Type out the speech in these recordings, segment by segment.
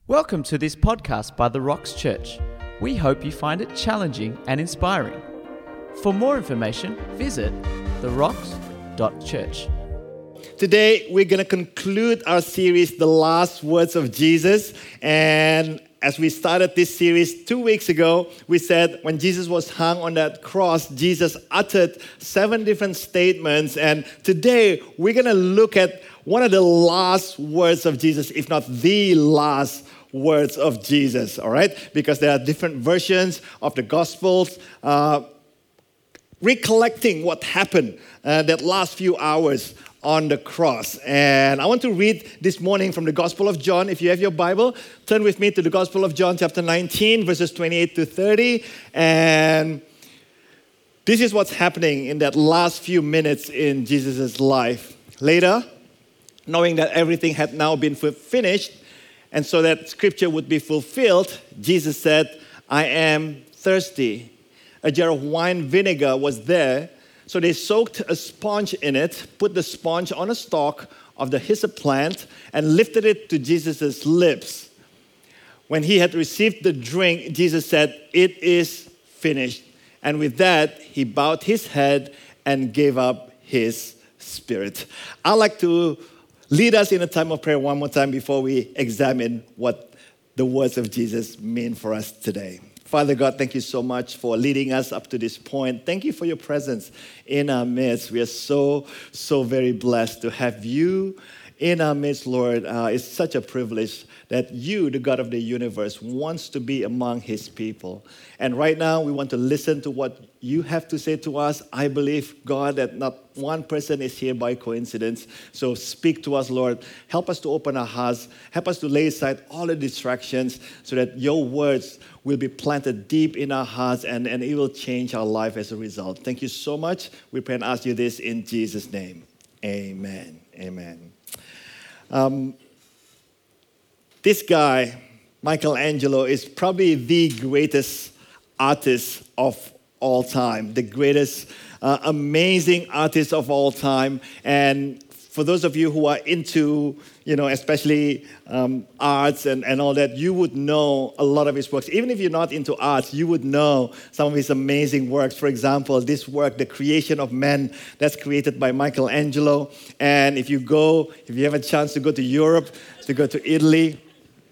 Welcome to this podcast by The Rocks Church. We hope you find it challenging and inspiring. For more information, visit therocks.church. Today, we're going to conclude our series, The Last Words of Jesus. And as we started this series 2 weeks ago, we said when Jesus was hung on that cross, Jesus uttered 7 different statements. And today, we're going to look at one of the last words of Jesus, if not the last words of Jesus, all right? Because there are different versions of the Gospels, recollecting what happened that last few hours on the cross. And I want to read this morning from the Gospel of John. If you have your Bible, turn with me to the Gospel of John, chapter 19, verses 28 to 30. And this is what's happening in that last few minutes in Jesus' life. Later, knowing that everything had now been finished, and so that scripture would be fulfilled, Jesus said, I am thirsty. A jar of wine vinegar was there, so they soaked a sponge in it, put the sponge on a stalk of the hyssop plant, and lifted it to Jesus' lips. When he had received the drink, Jesus said, it is finished. And with that, he bowed his head and gave up his spirit. I'd like to lead us in a time of prayer one more time before we examine what the words of Jesus mean for us today. Father God, thank you so much for leading us up to this point. Thank you for your presence in our midst. We are so very blessed to have you in our midst, Lord. It's such a privilege that you, the God of the universe, wants to be among his people. And right now, we want to listen to what you have to say to us. I believe, God, that not one person is here by coincidence. So speak to us, Lord. Help us to open our hearts. Help us to lay aside all the distractions so that your words will be planted deep in our hearts and it will change our life as a result. Thank you so much. We pray and ask you this in Jesus' name. Amen. Amen. This guy, Michelangelo, is probably the greatest artist of all time, the greatest amazing artist of all time. And for those of you who are into, especially arts and all that, you would know a lot of his works. Even if you're not into arts, you would know some of his amazing works. For example, this work, The Creation of Man, that's created by Michelangelo. And if you have a chance to go to Europe, to go to Italy,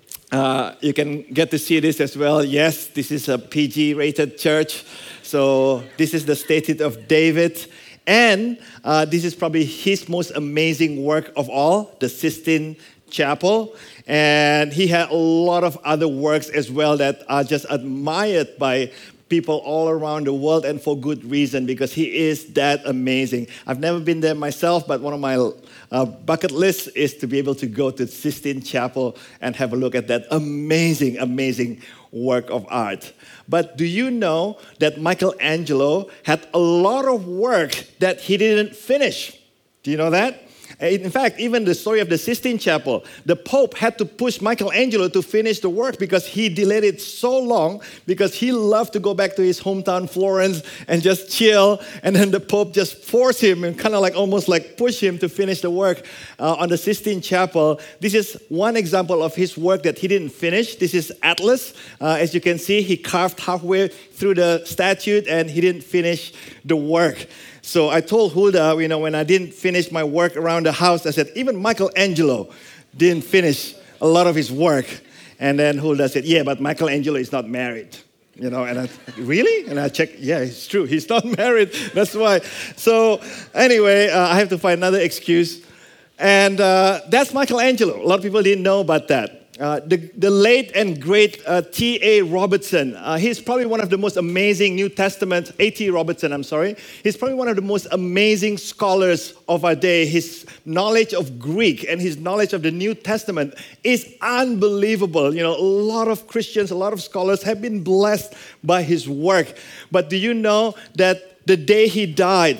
you can get to see this as well. Yes, this is a PG-rated church. So this is the Statue of David. And this is probably his most amazing work of all, the Sistine Chapel. And he had a lot of other works as well that are just admired by people all around the world, and for good reason, because he is that amazing. I've never been there myself, but one of my bucket lists is to be able to go to Sistine Chapel and have a look at that amazing work of art. But do you know that Michelangelo had a lot of work that he didn't finish? Do you know that? In fact, even the story of the Sistine Chapel, the Pope had to push Michelangelo to finish the work because he delayed it so long because he loved to go back to his hometown, Florence, and just chill. And then the Pope just forced him and kind of almost push him to finish the work on the Sistine Chapel. This is one example of his work that he didn't finish. This is Atlas. As you can see, he carved halfway through the statue and he didn't finish the work. So I told Hulda, when I didn't finish my work around the house, I said, even Michelangelo didn't finish a lot of his work. And then Hulda said, yeah, but Michelangelo is not married. And I, really? And I checked, yeah, it's true. He's not married. That's why. So anyway, I have to find another excuse. And that's Michelangelo. A lot of people didn't know about that. The late and great T.A. Robertson, he's probably one of the most amazing New Testament, A.T. Robertson, I'm sorry. He's probably one of the most amazing scholars of our day. His knowledge of Greek and his knowledge of the New Testament is unbelievable. A lot of Christians, a lot of scholars have been blessed by his work. But do you know that the day he died,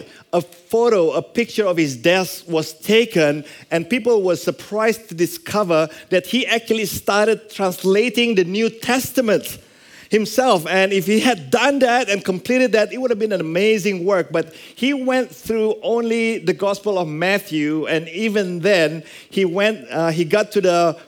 a picture of his death was taken, and people were surprised to discover that he actually started translating the New Testament himself. And if he had done that and completed that, it would have been an amazing work. But he went through only the Gospel of Matthew, and even then, he got to the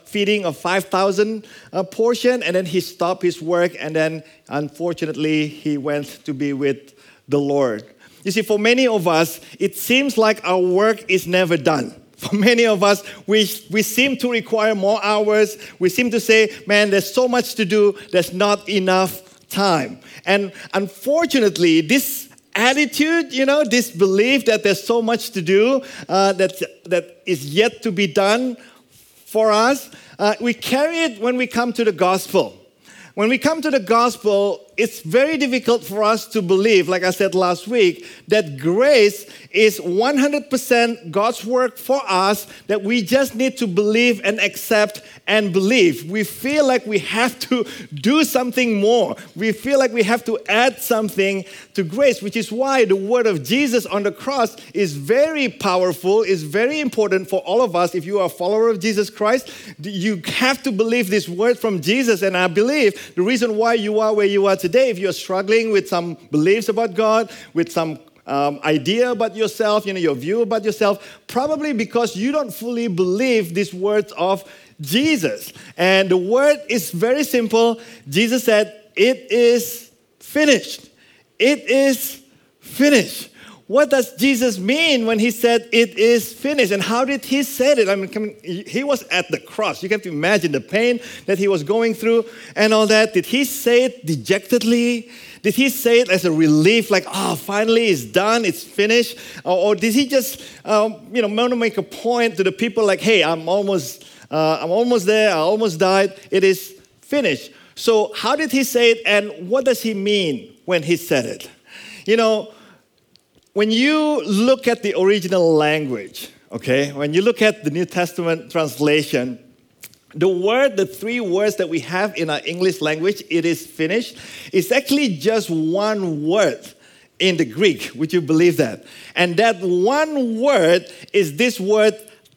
feeding of 5,000 portion, and then he stopped his work, and then unfortunately he went to be with the Lord. You see, for many of us, it seems like our work is never done. For many of us, we seem to require more hours. We seem to say, man, there's so much to do, there's not enough time. And unfortunately, this attitude, this belief that there's so much to do that is yet to be done for us, we carry it when we come to the gospel. When we come to the gospel, it's very difficult for us to believe, like I said last week, that grace is 100% God's work for us, that we just need to believe and accept and believe. We feel like we have to do something more. We feel like we have to add something to grace, which is why the word of Jesus on the cross is very powerful, is very important for all of us. If you are a follower of Jesus Christ, you have to believe this word from Jesus, and I believe the reason why you are where you are today, if you're struggling with some beliefs about God, with some idea about yourself, your view about yourself, probably because you don't fully believe these words of Jesus. And the word is very simple. Jesus said, "It is finished." It is finished. What does Jesus mean when he said it is finished? And how did he say it? I mean, he was at the cross. You have to imagine the pain that he was going through and all that. Did he say it dejectedly? Did he say it as a relief, like, finally it's done, it's finished? Or did he just, want to make a point to the people like, hey, I'm almost there, I almost died, it is finished. So how did he say it, and what does he mean when he said it? When you look at the original language, okay, when you look at the New Testament translation, the three words that we have in our English language, "it is finished," is actually just one word in the Greek. Would you believe that? And that one word is this word,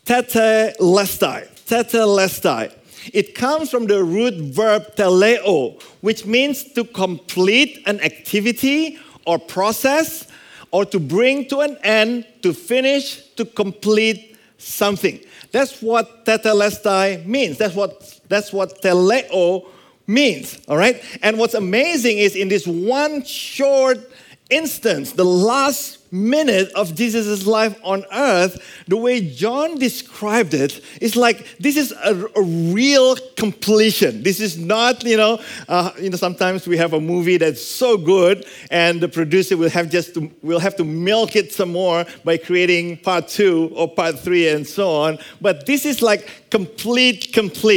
tetelestai. Tetelestai. It comes from the root verb teleo, which means to complete an activity or process, or to bring to an end, to finish, to complete something. That's what tetelestai means. That's what teleo means, all right? And what's amazing is in this one short instance, the last minute of Jesus' life on earth, the way John described it is like this is a real completion. This is not, sometimes we have a movie that's so good and the producer will have to milk it some more by creating part 2 or part 3 and so on. But this is like complete.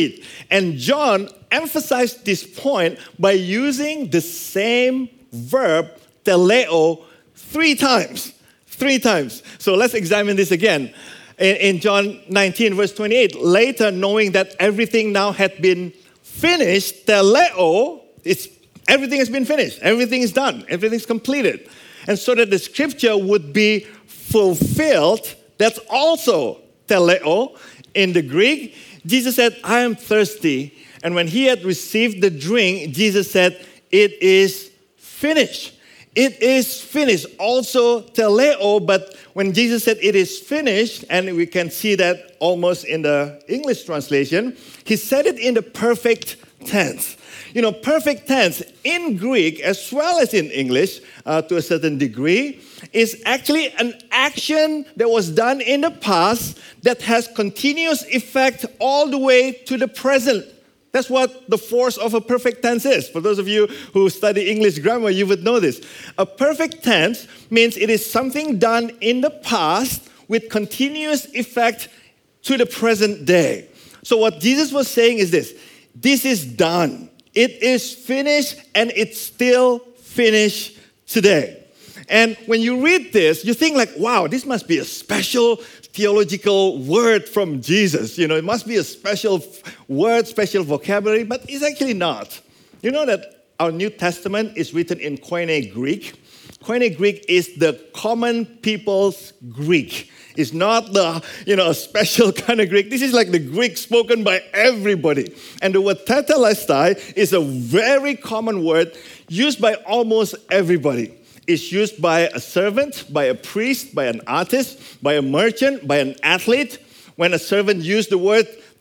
And John emphasized this point by using the same verb, teleo, 3 times. 3 times. So let's examine this again. In John 19, verse 28, later knowing that everything now had been finished, teleo, everything has been finished. Everything is done. Everything's completed. And so that the scripture would be fulfilled, that's also teleo in the Greek. Jesus said, "I am thirsty." And when he had received the drink, Jesus said, "It is finished." It is finished. Also teleo, but when Jesus said it is finished, and we can see that almost in the English translation, he said it in the perfect tense. Perfect tense in Greek as well as in English to a certain degree is actually an action that was done in the past that has continuous effect all the way to the present. That's what the force of a perfect tense is. For those of you who study English grammar, you would know this. A perfect tense means it is something done in the past with continuous effect to the present day. So what Jesus was saying is this: this is done. It is finished, and it's still finished today. And when you read this, you think like, wow, this must be a special theological word from Jesus. It must be a special word, special vocabulary, but it's actually not. You know that our New Testament is written in Koine Greek. Koine Greek is the common people's Greek. It's not the, a special kind of Greek. This is like the Greek spoken by everybody. And the word tetelestai is a very common word used by almost everybody. It's used by a servant, by a priest, by an artist, by a merchant, by an athlete. When a servant used the word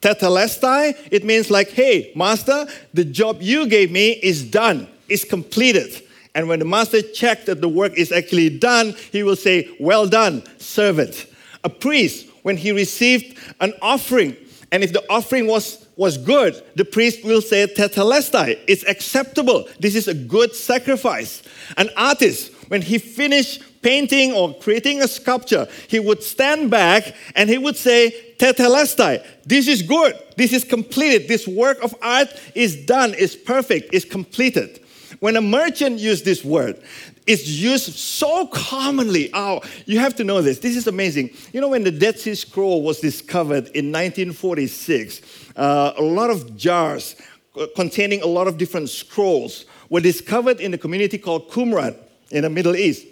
Tetelestai, it means like, hey, master, the job you gave me is done, is completed. And when the master checked that the work is actually done, he will say, well done, servant. A priest, when he received an offering, and if the offering was good, the priest will say, Tetelestai, it's acceptable. This is a good sacrifice. An artist, when he finished painting or creating a sculpture, he would stand back and he would say, Tetelestai, this is good, this is completed, this work of art is done, is perfect, is completed. When a merchant used this word, it's used so commonly. Oh, you have to know this. This is amazing. You know, when the Dead Sea Scroll was discovered in 1946, a lot of jars containing a lot of different scrolls were discovered in a community called Qumran in the Middle East.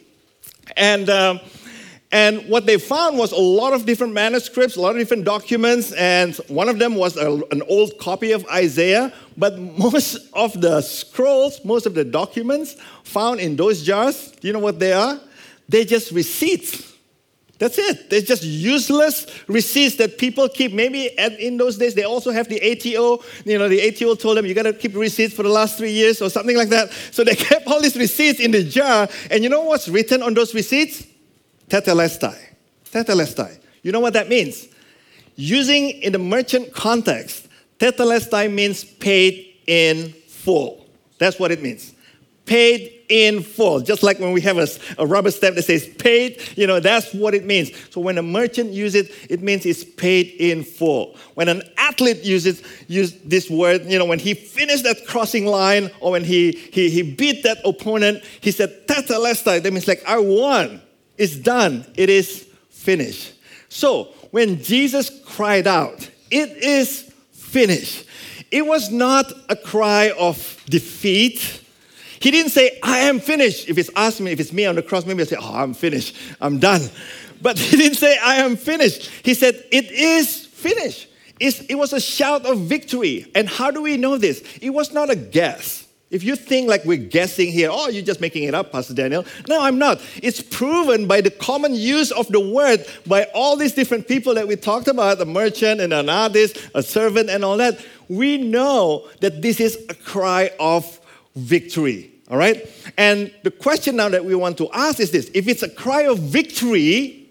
And what they found was a lot of different manuscripts, a lot of different documents, and one of them was an old copy of Isaiah. But most of the scrolls, most of the documents found in those jars, do you know what they are? They're just receipts. That's it. They're just useless receipts that people keep. Maybe in those days, they also have the ATO. You know, the ATO told them, you got to keep receipts for the last 3 years or something like that. So they kept all these receipts in the jar. And you know what's written on those receipts? Tetelestai. Tetelestai. You know what that means? Using in the merchant context, Tetelestai means paid in full. That's what it means. Paid in full. Just like when we have a rubber stamp that says paid, you know, that's what it means. So when a merchant uses it, it means it's paid in full. When an athlete uses this word, you know, when he finished that crossing line or when he beat that opponent, he said, Tetelestai. That means like, I won. It's done. It is finished. So when Jesus cried out, it is finished, it was not a cry of defeat. He didn't say, I am finished. If it's me on the cross, maybe I'll say, oh, I'm finished. I'm done. But he didn't say, I am finished. He said, it is finished. It was a shout of victory. And how do we know this? It was not a guess. If you think like we're guessing here, oh, you're just making it up, Pastor Daniel. No, I'm not. It's proven by the common use of the word by all these different people that we talked about, a merchant and an artist, a servant and all that. We know that this is a cry of victory, all right? And the question now that we want to ask is this. If it's a cry of victory,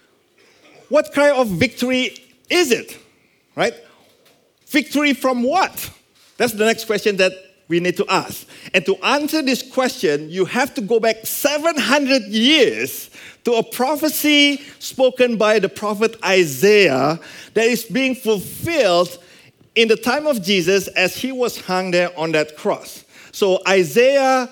what cry of victory is it, right? Victory from what? That's the next question that we need to ask. And to answer this question, you have to go back 700 years to a prophecy spoken by the prophet Isaiah that is being fulfilled in the time of Jesus as he was hung there on that cross. So Isaiah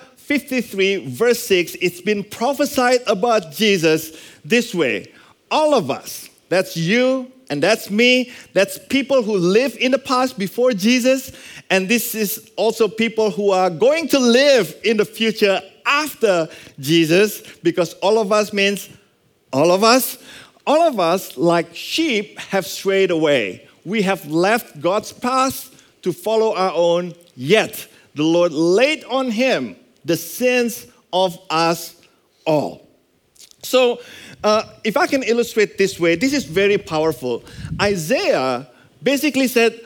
53 verse 6, it's been prophesied about Jesus this way. All of us, that's you and that's me, that's people who live in the past before Jesus, and this is also people who are going to live in the future after Jesus, because all of us means all of us. All of us, like sheep, have strayed away. We have left God's path to follow our own, yet the Lord laid on him the sins of us all. So, if I can illustrate this way, this is very powerful. Isaiah basically said,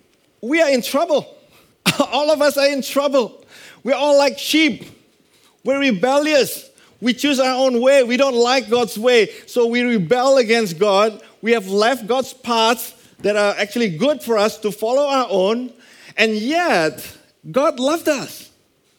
we are in trouble. All of us are in trouble. We're all like sheep. We're rebellious. We choose our own way. We don't like God's way. So we rebel against God. We have left God's paths that are actually good for us to follow our own. And yet, God loved us.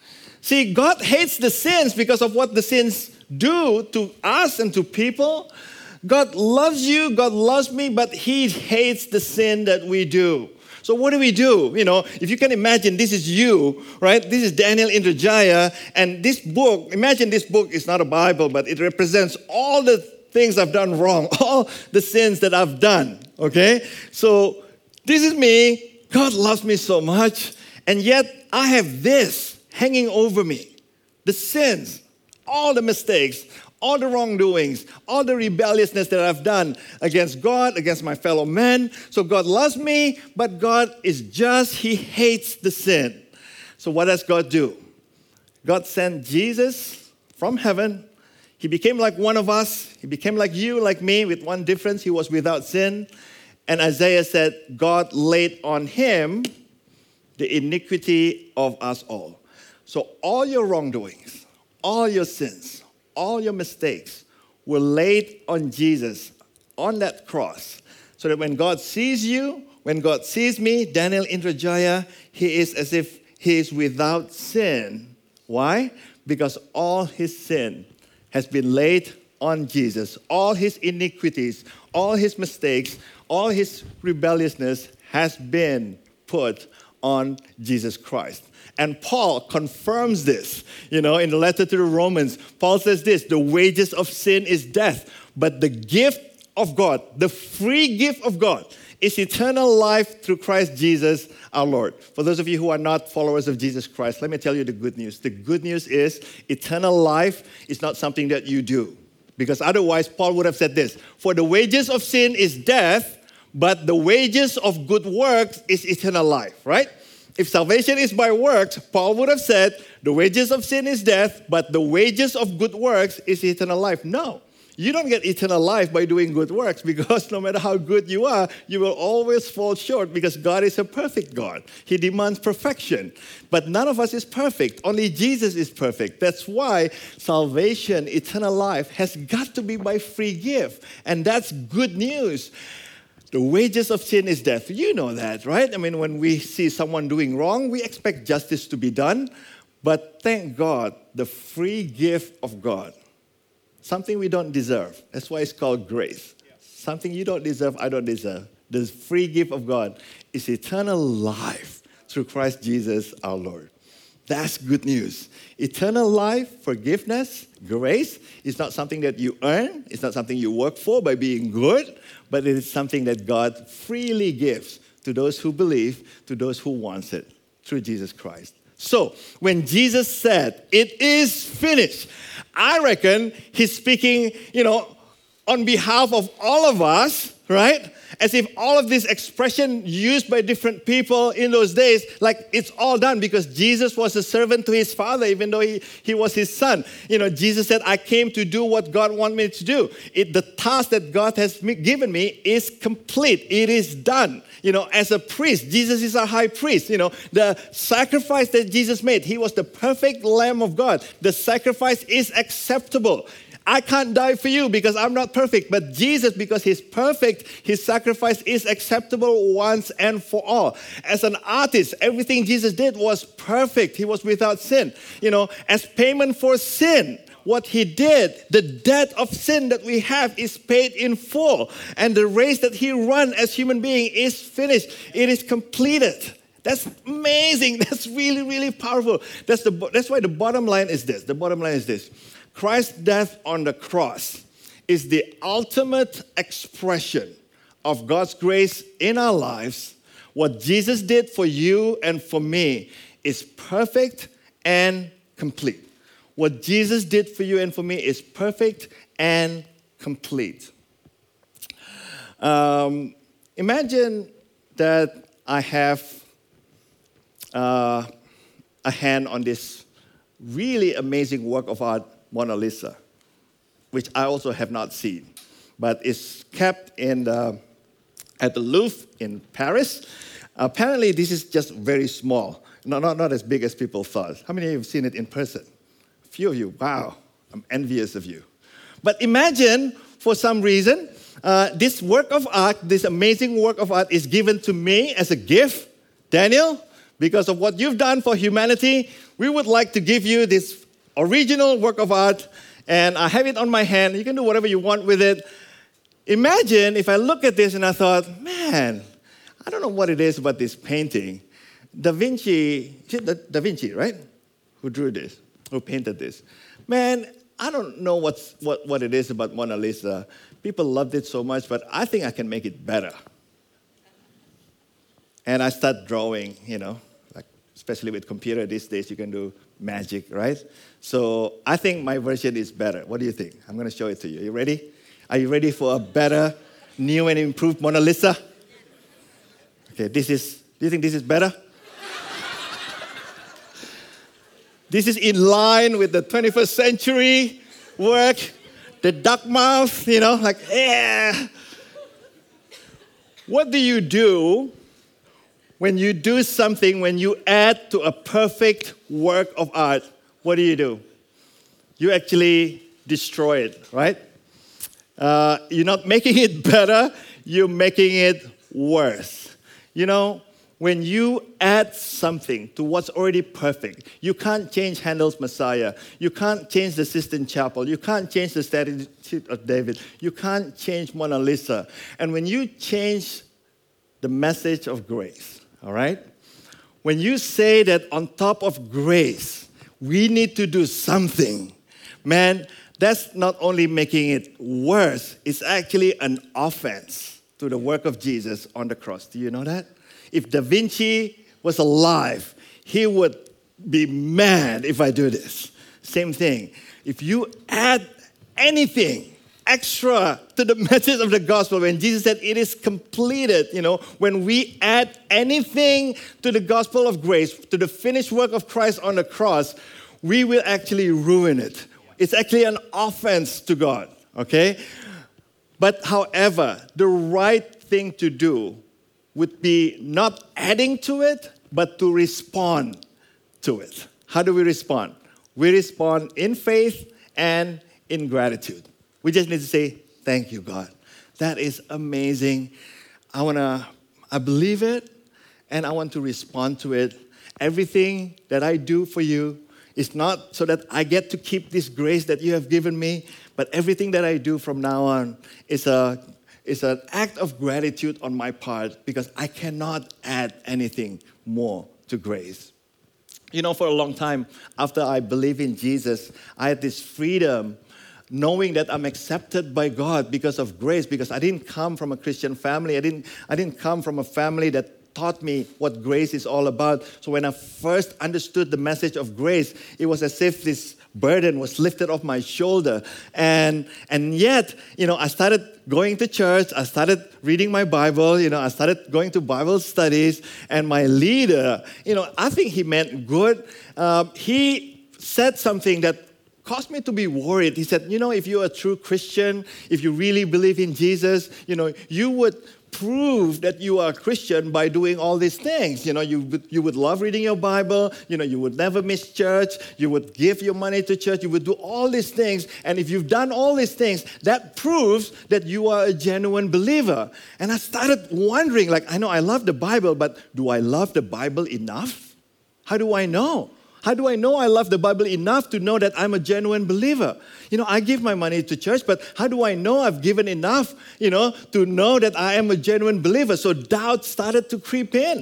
See, God hates the sins because of what the sins do to us and to people. God loves you, God loves me, but he hates the sin that we do. So what do we do? You know, if you can imagine, this is you, right? This is Daniel Indrajaya, and this book, imagine this book is not a Bible, but it represents all the things I've done wrong, all the sins that I've done, okay? So this is me, God loves me so much, and yet I have this hanging over me, the sins, all the mistakes, all the wrongdoings, all the rebelliousness that I've done against God, against my fellow men. So God loves me, but God is just, he hates the sin. So what does God do? God sent Jesus from heaven. He became like one of us. He became like you, like me, with one difference. He was without sin. And Isaiah said, God laid on him the iniquity of us all. So all your wrongdoings, all your sins, all your mistakes were laid on Jesus on that cross. So that when God sees you, when God sees me, Daniel Indrajaya, he is as if he is without sin. Why? Because all his sin has been laid on Jesus. All his iniquities, all his mistakes, all his rebelliousness has been put on Jesus Christ. And Paul confirms this, in the letter to the Romans. Paul says this, the wages of sin is death, but the gift of God, the free gift of God, is eternal life through Christ Jesus our Lord. For those of you who are not followers of Jesus Christ, let me tell you the good news. The good news is eternal life is not something that you do. Because otherwise, Paul would have said this, for the wages of sin is death, but the wages of good works is eternal life, right? If salvation is by works, Paul would have said, the wages of sin is death, but the wages of good works is eternal life. No, you don't get eternal life by doing good works, because no matter how good you are, you will always fall short, because God is a perfect God. He demands perfection. But none of us is perfect. Only Jesus is perfect. That's why salvation, eternal life, has got to be by free gift. And that's good news. The wages of sin is death. You know that, right? I mean, when we see someone doing wrong, we expect justice to be done. But thank God, the free gift of God, something we don't deserve. That's why it's called grace. Something you don't deserve, I don't deserve. The free gift of God is eternal life through Christ Jesus our Lord. That's good news. Eternal life, forgiveness, grace is not something that you earn. It's not something you work for by being good, but it is something that God freely gives to those who believe, to those who want it, through Jesus Christ. So, when Jesus said, it is finished, I reckon he's speaking, on behalf of all of us, right? As if all of this expression used by different people in those days, like it's all done because Jesus was a servant to his Father, even though he was his son. Jesus said, I came to do what God wanted me to do. The task that God has given me is complete. It is done. As a priest, Jesus is our high priest. The sacrifice that Jesus made, he was the perfect Lamb of God. The sacrifice is acceptable. I can't die for you because I'm not perfect. But Jesus, because he's perfect, his sacrifice is acceptable once and for all. As an artist, everything Jesus did was perfect. He was without sin. As payment for sin, what he did, the debt of sin that we have is paid in full. And the race that he ran as human being is finished. It is completed. That's amazing. That's really, really powerful. That's why the bottom line is this. The bottom line is this. Christ's death on the cross is the ultimate expression of God's grace in our lives. What Jesus did for you and for me is perfect and complete. What Jesus did for you and for me is perfect and complete. Imagine that I have a hand on this really amazing work of art, Mona Lisa, which I also have not seen, but it's kept at the Louvre in Paris. Apparently, this is just very small, not as big as people thought. How many of you have seen it in person? A few of you. Wow, I'm envious of you. But imagine, for some reason, this work of art, this amazing work of art is given to me as a gift. Daniel, because of what you've done for humanity, we would like to give you this original work of art, and I have it on my hand. You can do whatever you want with it. Imagine if I look at this and I thought, man, I don't know what it is about this painting. Da Vinci, right? Who drew this, who painted this. Man, I don't know what it is about Mona Lisa. People loved it so much, but I think I can make it better. And I start drawing, like especially with computer these days, you can do magic, right? So I think my version is better. What do you think? I'm going to show it to you. You ready? Are you ready for a better, new and improved Mona Lisa? Okay, do you think this is better? This is in line with the 21st century work, the duck mouth, like, yeah. What do you do when you do something, when you add to a perfect work of art? What do? You actually destroy it, right? You're not making it better, you're making it worse. You know, when you add something to what's already perfect, you can't change Handel's Messiah. You can't change the Sistine Chapel. You can't change the Statue of David. You can't change Mona Lisa. And when you change the message of grace, all right? When you say that on top of grace, we need to do something, man, that's not only making it worse, it's actually an offense to the work of Jesus on the cross. Do you know that? If Da Vinci was alive, he would be mad if I do this. Same thing. If you add anything extra to the message of the gospel, when Jesus said it is completed, when we add anything to the gospel of grace, to the finished work of Christ on the cross, we will actually ruin it. It's actually an offense to God, okay? But however, the right thing to do would be not adding to it, but to respond to it. How do we respond? We respond in faith and in gratitude. We just need to say, thank you, God. That is amazing. I believe it, and I want to respond to it. Everything that I do for you is not so that I get to keep this grace that you have given me, but everything that I do from now on is an act of gratitude on my part because I cannot add anything more to grace. For a long time after I believed in Jesus, I had this freedom knowing that I'm accepted by God because of grace, because I didn't come from a Christian family. I didn't come from a family that taught me what grace is all about. So when I first understood the message of grace, it was as if this burden was lifted off my shoulder. And yet, I started going to church, I started reading my Bible, I started going to Bible studies, and my leader, I think he meant good. He said something that caused me to be worried. He said, if you're a true Christian, if you really believe in Jesus, you would prove that you are a Christian by doing all these things. You would love reading your Bible. You would never miss church. You would give your money to church. You would do all these things. And if you've done all these things, that proves that you are a genuine believer. And I started wondering, I know I love the Bible, but do I love the Bible enough? How do I know? How do I know I love the Bible enough to know that I'm a genuine believer? I give my money to church, but how do I know I've given enough, to know that I am a genuine believer? So doubt started to creep in.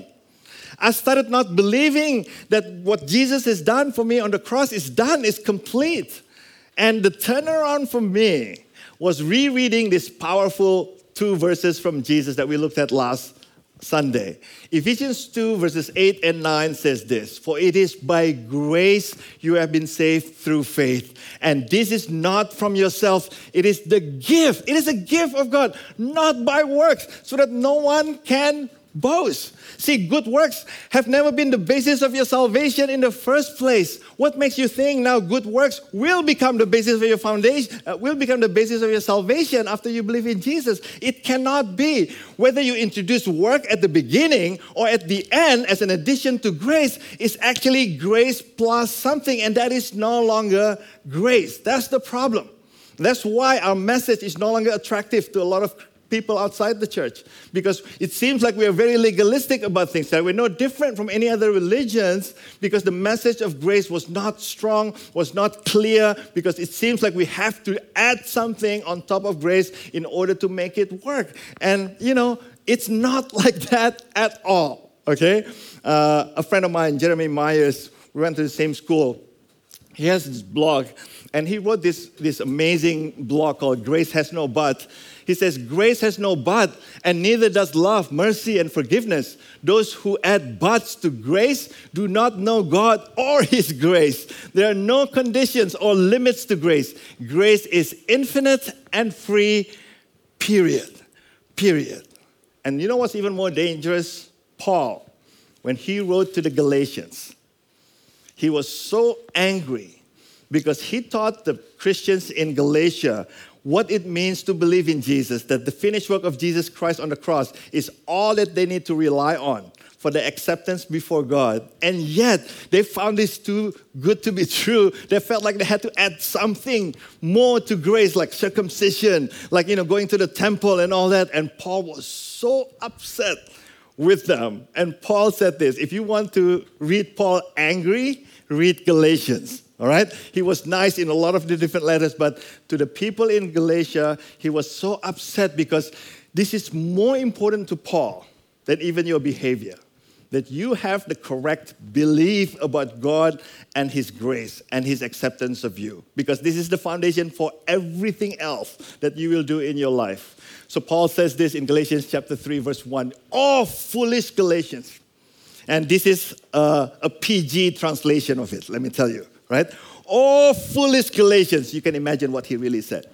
I started not believing that what Jesus has done for me on the cross is done, is complete. And the turnaround for me was rereading these powerful 2 verses from Jesus that we looked at last Sunday. Ephesians 2 verses 8 and 9 says this: "For it is by grace you have been saved through faith. And this is not from yourself. It is the gift. It is a gift of God, not by works, so that no one can boast." See, good works have never been the basis of your salvation in the first place. What makes you think now good works will become the basis of your foundation, will become the basis of your salvation after you believe in Jesus? It cannot be. Whether you introduce work at the beginning or at the end as an addition to grace is actually grace plus something, and that is no longer grace. That's the problem. That's why our message is no longer attractive to a lot of people outside the church, because it seems like we are very legalistic about things, that we're no different from any other religions, because the message of grace was not strong, was not clear, because it seems like we have to add something on top of grace in order to make it work. And, it's not like that at all, okay? A friend of mine, Jeremy Myers, we went to the same school. He has this blog, and he wrote this amazing blog called Grace Has No But. He says, "Grace has no but, and neither does love, mercy, and forgiveness. Those who add buts to grace do not know God or His grace. There are no conditions or limits to grace. Grace is infinite and free, period." And you know what's even more dangerous? Paul, when he wrote to the Galatians, he was so angry because he thought the Christians in Galatia what it means to believe in Jesus, that the finished work of Jesus Christ on the cross is all that they need to rely on for the acceptance before God. And yet, they found this too good to be true. They felt like they had to add something more to grace, like circumcision, like, going to the temple and all that. And Paul was so upset with them. And Paul said this, if you want to read Paul angry, read Galatians. All right? He was nice in a lot of the different letters, but to the people in Galatia, he was so upset because this is more important to Paul than even your behavior. That you have the correct belief about God and His grace and His acceptance of you. Because this is the foundation for everything else that you will do in your life. So Paul says this in Galatians chapter 3, verse 1. Oh, foolish Galatians. And this is a PG translation of it, let me tell you. Right? Oh, foolish Galatians. You can imagine what he really said.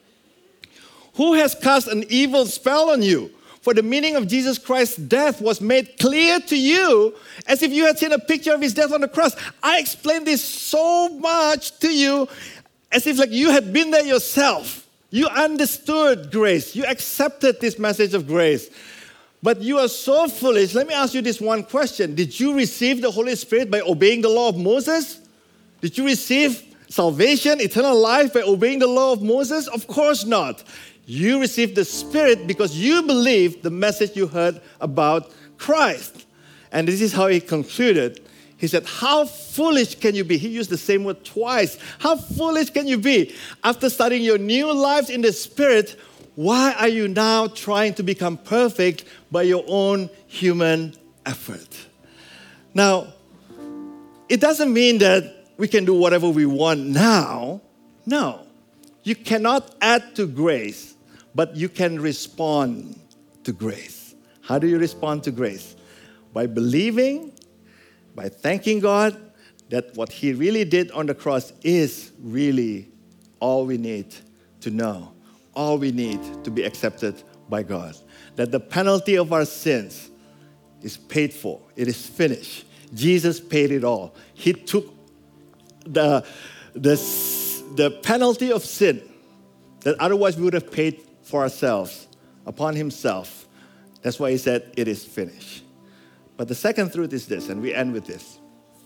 Who has cast an evil spell on you? For the meaning of Jesus Christ's death was made clear to you as if you had seen a picture of His death on the cross. I explained this so much to you as if like you had been there yourself. You understood grace. You accepted this message of grace. But you are so foolish. Let me ask you this one question. Did you receive the Holy Spirit by obeying the law of Moses? Did you receive salvation, eternal life by obeying the law of Moses? Of course not. You received the Spirit because you believed the message you heard about Christ. And this is how he concluded. He said, how foolish can you be? He used the same word twice. How foolish can you be? After starting your new lives in the Spirit, why are you now trying to become perfect by your own human effort? Now, it doesn't mean that we can do whatever we want now. No. You cannot add to grace, but you can respond to grace. How do you respond to grace? By believing, by thanking God that what He really did on the cross is really all we need to know, all we need to be accepted by God. That the penalty of our sins is paid for. It is finished. Jesus paid it all. He took the penalty of sin that otherwise we would have paid for ourselves upon Himself. That's why He said, it is finished. But the second truth is this, and we end with this.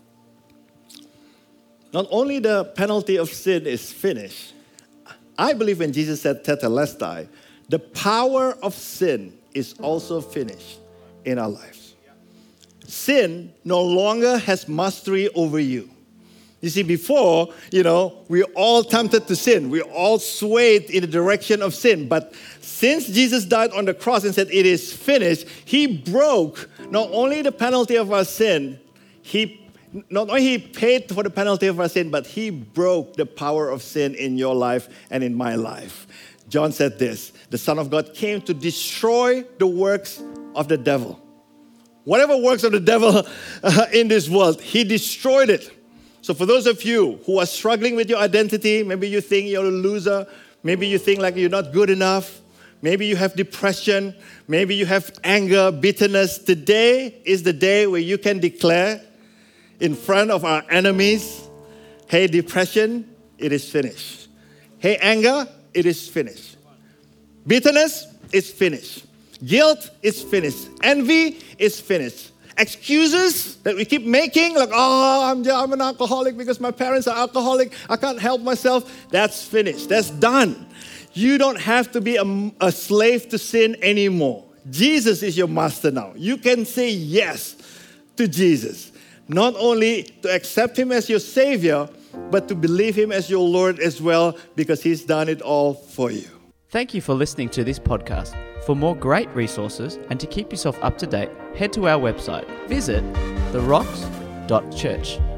Not only the penalty of sin is finished, I believe when Jesus said tetelestai, the power of sin is also finished in our lives. Sin no longer has mastery over you. You see, before, we all tempted to sin. We all swayed in the direction of sin. But since Jesus died on the cross and said, it is finished, He broke not only the penalty of our sin, not only He paid for the penalty of our sin, but He broke the power of sin in your life and in my life. John said this, the Son of God came to destroy the works of the devil. Whatever works of the devil in this world, He destroyed it. So for those of you who are struggling with your identity, maybe you think you're a loser, maybe you think like you're not good enough, maybe you have depression, maybe you have anger, bitterness. Today is the day where you can declare in front of our enemies, hey, depression, it is finished. Hey, anger, it is finished. Bitterness is finished. Guilt is finished. Envy is finished. Excuses that we keep making, like, I'm an alcoholic because my parents are alcoholic, I can't help myself, that's finished. That's done. You don't have to be a slave to sin anymore. Jesus is your master now. You can say yes to Jesus. Not only to accept Him as your Savior, but to believe Him as your Lord as well, because He's done it all for you. Thank you for listening to this podcast. For more great resources and to keep yourself up to date, head to our website. Visit therocks.church.